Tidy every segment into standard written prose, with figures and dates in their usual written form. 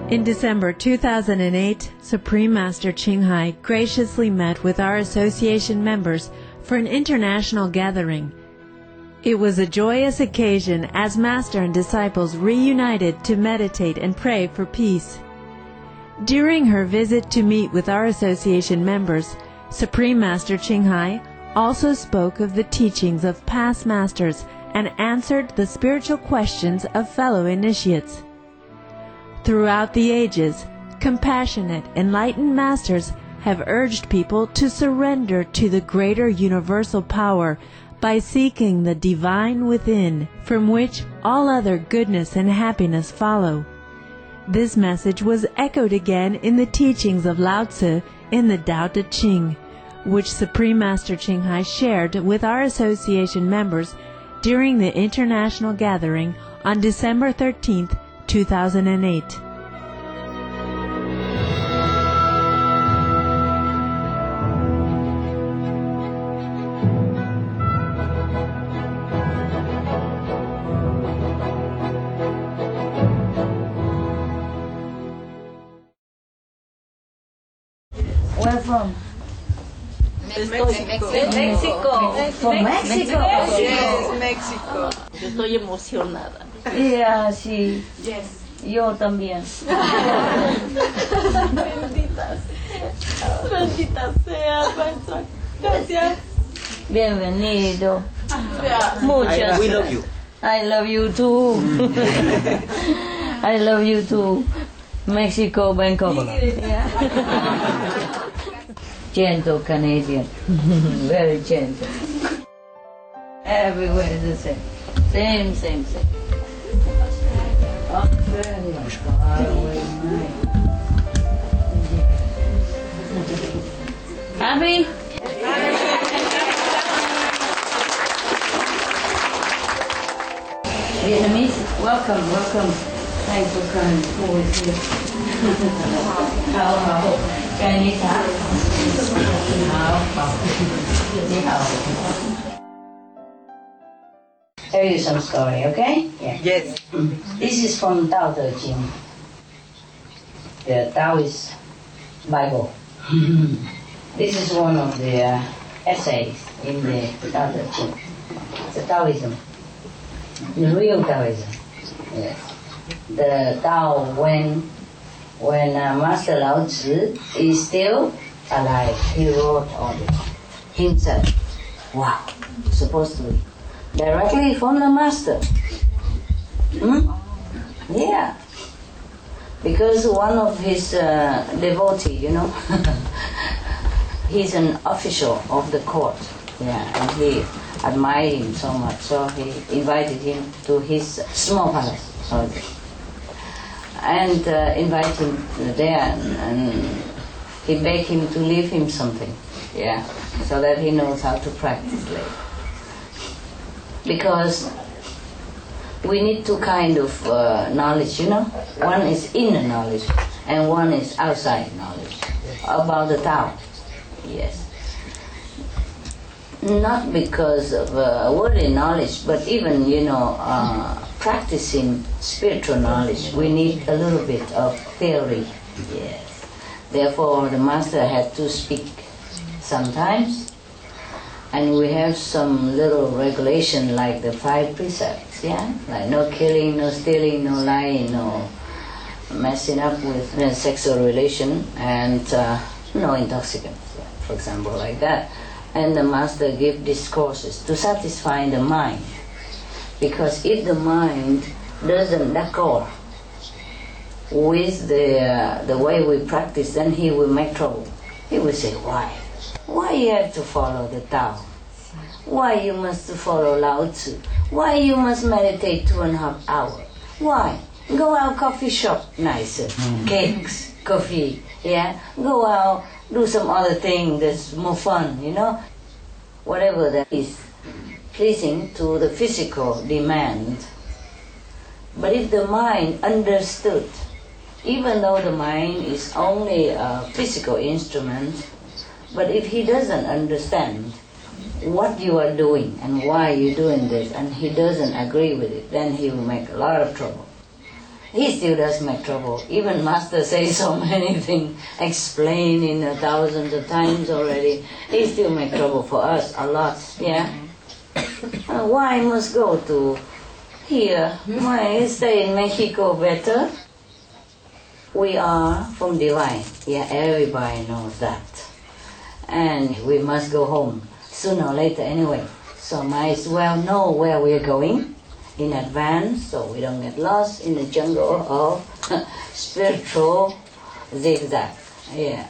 In December 2008, Supreme Master Ching Hai graciously met with our association members for an international gathering. It was a joyous occasion as Master and disciples reunited to meditate and pray for peace. During her visit to meet with our association members, Supreme Master Ching Hai also spoke of the teachings of past masters and answered the spiritual questions of fellow initiates. Throughout the ages, compassionate, enlightened masters have urged people to surrender to the greater universal power by seeking the divine within, from which all other goodness and happiness follow. This message was echoed again in the teachings of Lao Tzu in the Tao Te Ching, which Supreme Master Ching Hai shared with our association members during the international gathering on December 13th, 2008. Where from? Mexico. From Mexico? Yes, Mexico. Yo estoy emocionada. Yeah, sí. Yes. Yo también. Bendita sea, maestra. Gracias. Bienvenido. Yeah. Muchas. We love you. I love you too. I love you too. Mexico, Bangkok. Gentle Canadian. Very gentle. Everywhere is the same. Same. Oh, very far away. Happy? Vietnamese, welcome. Thanks for coming. Who is here? Hào. Cái ní thả. Hào. Ní hào. Tell you some story, okay? Yeah. Yes. This is from Tao Te Ching, the Taoist Bible. This is one of the essays in the Tao Te Ching. The Taoism, the real Taoism. Yes. The Tao when Master Lao Tzu is still alive, he wrote on it himself. Wow, supposed to be directly from the Master. Yeah, because one of his devotee, he's an official of the court. Yeah, and he admired him so much, so he invited him to his small palace. And invite him there, and he begged him to leave him something, yeah, so that he knows how to practice later. Because we need two kind of knowledge, One is inner knowledge, and one is outside knowledge about the Tao. Yes. Not because of worldly knowledge, but even, practicing spiritual knowledge, we need a little bit of theory. Yes. Therefore, the Master had to speak sometimes, and we have some little regulation like the 5 precepts, yeah? Like no killing, no stealing, no lying, no messing up with sexual relation, and no intoxicants, for example, like that. And the Master gave discourses to satisfy the mind. Because if the mind doesn't accord with the way we practice, then he will make trouble. He will say, why? Why you have to follow the Tao? Why you must follow Lao Tzu? Why you must meditate 2.5 hours? Why? Go out coffee shop, nicer, cakes, coffee, yeah? Go out, do some other thing that's more fun, Whatever that is pleasing to the physical demand. But if the mind understood, even though the mind is only a physical instrument, but if he doesn't understand what you are doing and why you're doing this, and he doesn't agree with it, then he will make a lot of trouble. he still does make trouble. Even Master says so many things, explaining thousands of times already. He still make trouble for us a lot. Yeah. Why must go to here? Why stay in Mexico better? We are from divine. Yeah, everybody knows that. And we must go home sooner or later anyway. So might as well know where we're going in advance so we don't get lost in the jungle of spiritual zigzag. Yeah.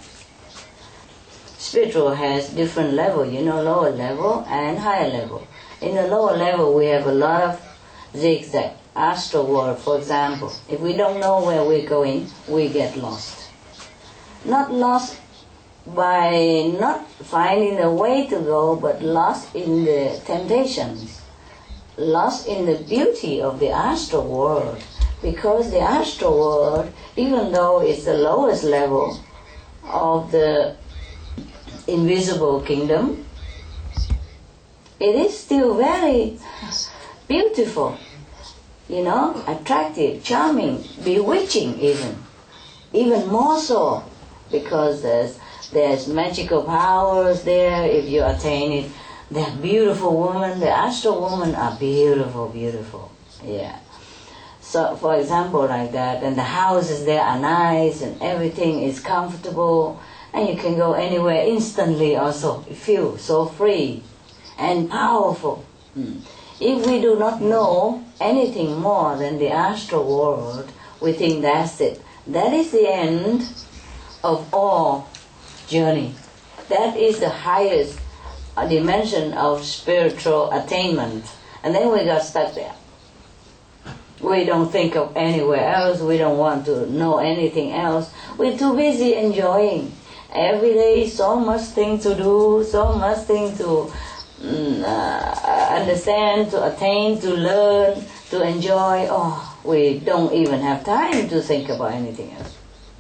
Spiritual has different level, lower level and higher level. In the lower level we have a lot of zigzag. Astral world, for example. If we don't know where we're going, we get lost. Not lost by not finding a way to go, but lost in the temptations, lost in the beauty of the astral world. Because the astral world, even though it's the lowest level of the invisible kingdom, it is still very beautiful, attractive, charming, bewitching even more so, because there's magical powers there if you attain it. They're beautiful women. The astral women are beautiful, beautiful. Yeah. So, for example, like that, and the houses there are nice, and everything is comfortable, and you can go anywhere instantly. Also, you feel so free and powerful. If we do not know anything more than the astral world, we think that's it. That is the end of all journey. That is the highest dimension of spiritual attainment. And then we got stuck there. We don't think of anywhere else. We don't want to know anything else. We're too busy enjoying. Every day, so much thing to do, so much thing to understand, to attain, to learn, to enjoy. We don't even have time to think about anything else.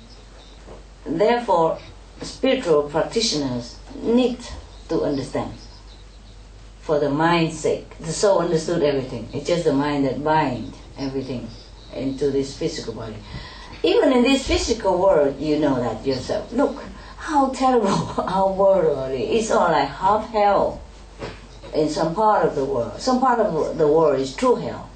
Therefore, spiritual practitioners need to understand. For the mind's sake. The soul understood everything. It's just the mind that binds everything into this physical body. Even in this physical world, you know that yourself. Look, how terrible our world is. It's all like half hell in some part of the world. Some part of the world is true hell.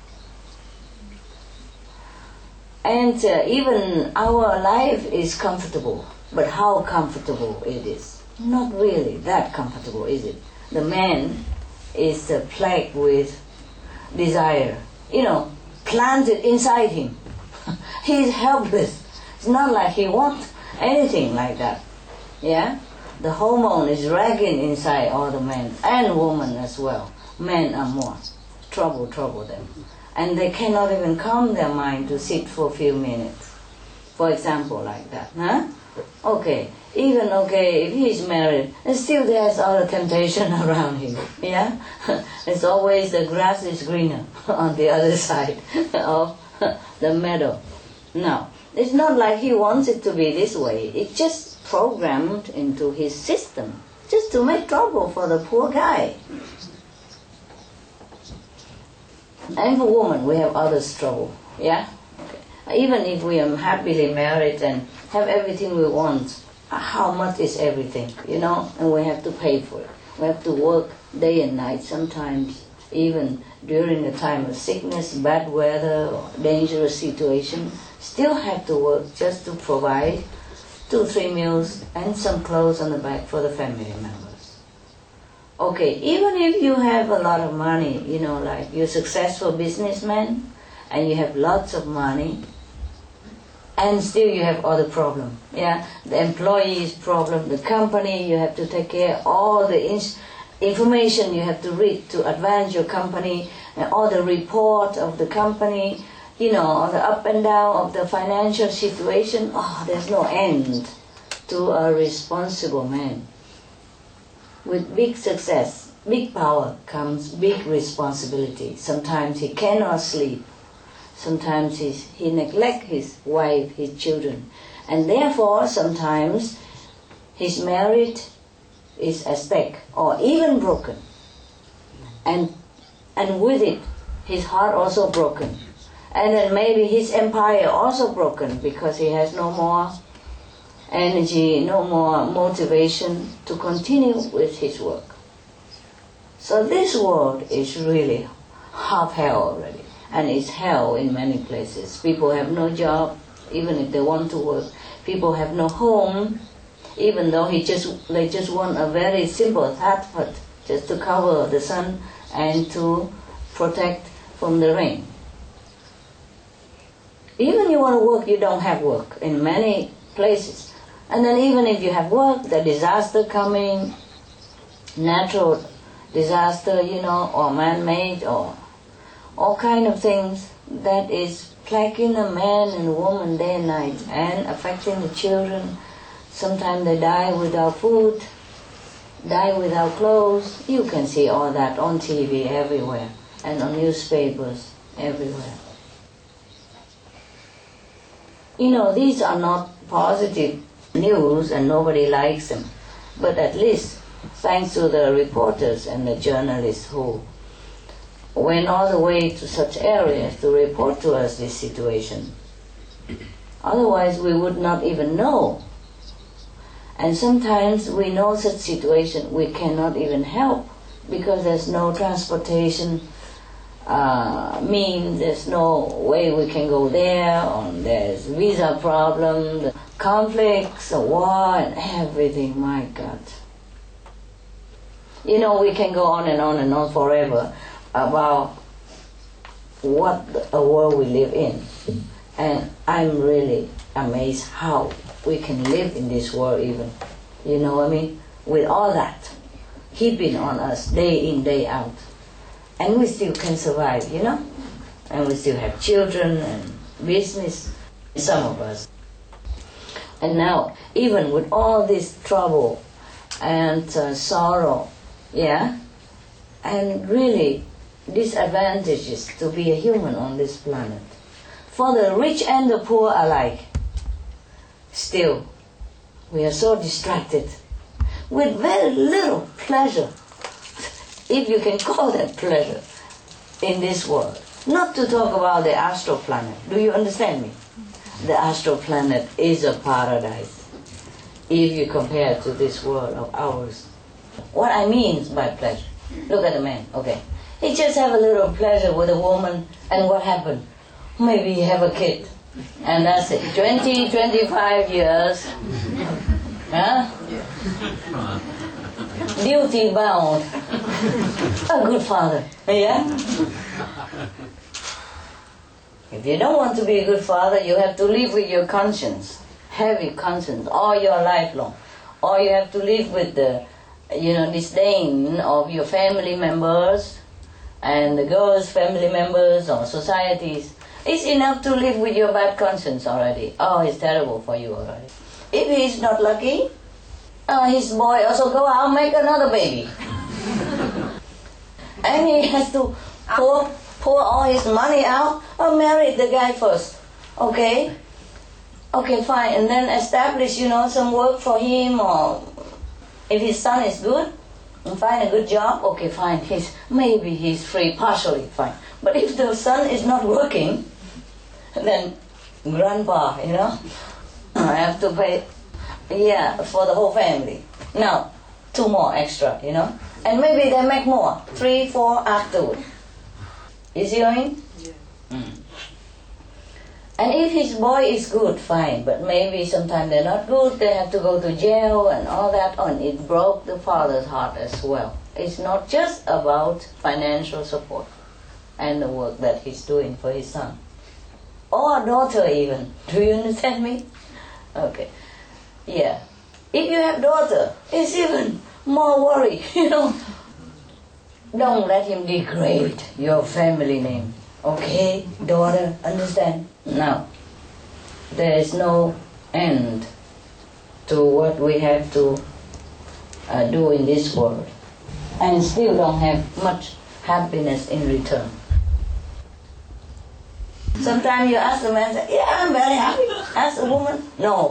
And even our life is comfortable. But how comfortable it is? Not really that comfortable, is it? The man is plagued with desire, planted inside him. He's helpless. It's not like he wants anything like that. Yeah? The hormone is ragging inside all the men and women as well. Men are more. Trouble them. And they cannot even calm their mind to sit for a few minutes. For example, like that. Huh? Okay, if he's married, and still there's other temptation around him. Yeah? It's always the grass is greener on the other side of the meadow. No, it's not like he wants it to be this way. It's just programmed into his system, just to make trouble for the poor guy. And for women, we have other trouble. Yeah? Okay. Even if we are happily married and have everything we want, how much is everything, and we have to pay for it. We have to work day and night sometimes, even during the time of sickness, bad weather, or dangerous situation, still have to work just to provide 2-3 meals and some clothes on the back for the family members. Okay, even if you have a lot of money, like you're a successful businessman and you have lots of money, and still you have other problems. Yeah, the employee's problem, the company, you have to take care of all the information you have to read to advance your company, and all the report of the company, all the up and down of the financial situation. There's no end to a responsible man. With big success, big power comes big responsibility. Sometimes he cannot sleep. Sometimes he neglects his wife, his children. And therefore, sometimes his marriage is at stake or even broken. And with it, his heart also broken. And then maybe his empire also broken because he has no more energy, no more motivation to continue with his work. So this world is really half hell already, and it's hell in many places. People have no job, even if they want to work. People have no home, even though they just want a very simple thatput, just to cover the sun and to protect from the rain. Even you want to work, you don't have work in many places. And then even if you have work, the disaster coming, natural disaster, or man-made, or all kind of things that is plaguing the man and woman day and night and affecting the children. Sometimes they die without food, die without clothes. You can see all that on TV everywhere and on newspapers everywhere. These are not positive news and nobody likes them. But at least, thanks to the reporters and the journalists who went all the way to such areas to report to us this situation. Otherwise, we would not even know. And sometimes we know such situation, we cannot even help because there's no transportation means, there's no way we can go there, or there's visa problem, conflicts, war, and everything. My God. We can go on and on and on forever about what a world we live in. And I'm really amazed how we can live in this world even. You know what I mean? With all that heaping on us day in, day out. And we still can survive, And we still have children and business, some of us. And now, even with all this trouble and sorrow, and really disadvantages to be a human on this planet, for the rich and the poor alike, still, we are so distracted with very little pleasure, if you can call that pleasure, in this world. Not to talk about the astral planet. Do you understand me? The astral planet is a paradise if you compare to this world of ours. What I mean by pleasure, look at the man, okay. He just have a little pleasure with a woman, and what happened? Maybe he have a kid, and that's it. 20, 25 years, huh? Duty bound, a good father, yeah? If you don't want to be a good father, you have to live with your conscience, heavy conscience, all your life long. Or you have to live with the, disdain of your family members and the girls' family members or societies. It's enough to live with your bad conscience already. Oh, it's terrible for you already. If he's not lucky, his boy also go out and make another baby. And he has to pour all his money out, or marry the guy first. Okay, fine. And then establish, some work for him, or if his son is good, and find a good job, okay, fine. Maybe he's free partially, fine. But if the son is not working, then grandpa, I have to pay, for the whole family. Now, 2 more extra, and maybe they make more, 3, 4 afterward. You see what I mean? Yeah. And if his boy is good, fine, but maybe sometimes they're not good, they have to go to jail and all that on. It broke the father's heart as well. It's not just about financial support and the work that he's doing for his son. Or a daughter even. Do you understand me? Okay. Yeah. If you have daughter, it's even more worry, Don't let him degrade your family name. Okay, daughter, understand? Now, there is no end to what we have to do in this world, and still don't have much happiness in return. Sometimes you ask the man, say, I'm very happy. Ask the woman, no.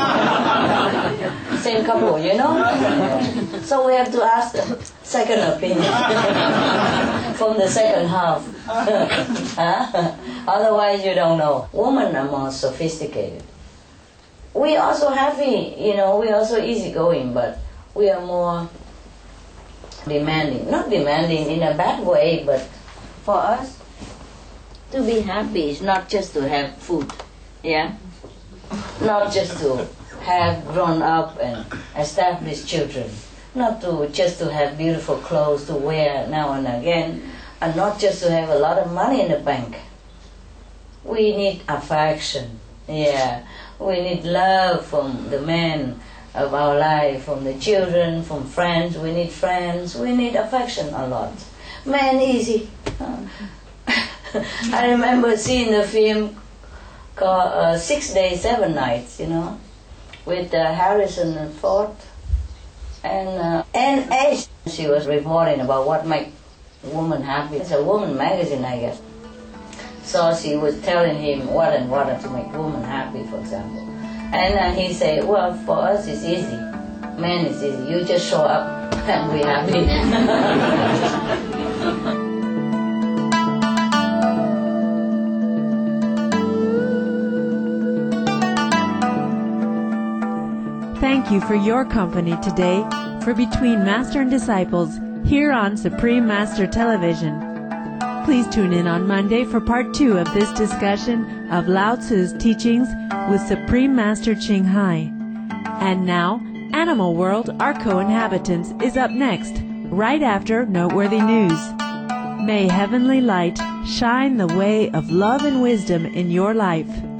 Same couple, So we have to ask the second opinion from the second half. Otherwise, you don't know. Women are more sophisticated. We also happy, we also easygoing, but we are more demanding. Not demanding in a bad way, but for us, to be happy is not just to have food, yeah? Not just to have grown up and established children. Not just to have beautiful clothes to wear now and again, and not just to have a lot of money in the bank. We need affection, yeah. We need love from the men of our life, from the children, from friends. We need friends. We need affection a lot. Man, easy. I remember seeing the film called 6 Days, 7 Nights, with Harrison Ford and Anne Ash. She was reporting about what makes woman happy. It's a woman magazine, I guess. So she was telling him what and what to make woman happy, for example. And he said, well, for us it's easy. Man, it's easy. You just show up and we're happy. Thank you for your company today for Between Master and Disciples here on Supreme Master Television. Please tune in on Monday for part 2 of this discussion of Lao Tzu's teachings with Supreme Master Ching Hai. And now, Animal World, Our Co-Inhabitants is up next, right after Noteworthy News. May heavenly light shine the way of love and wisdom in your life.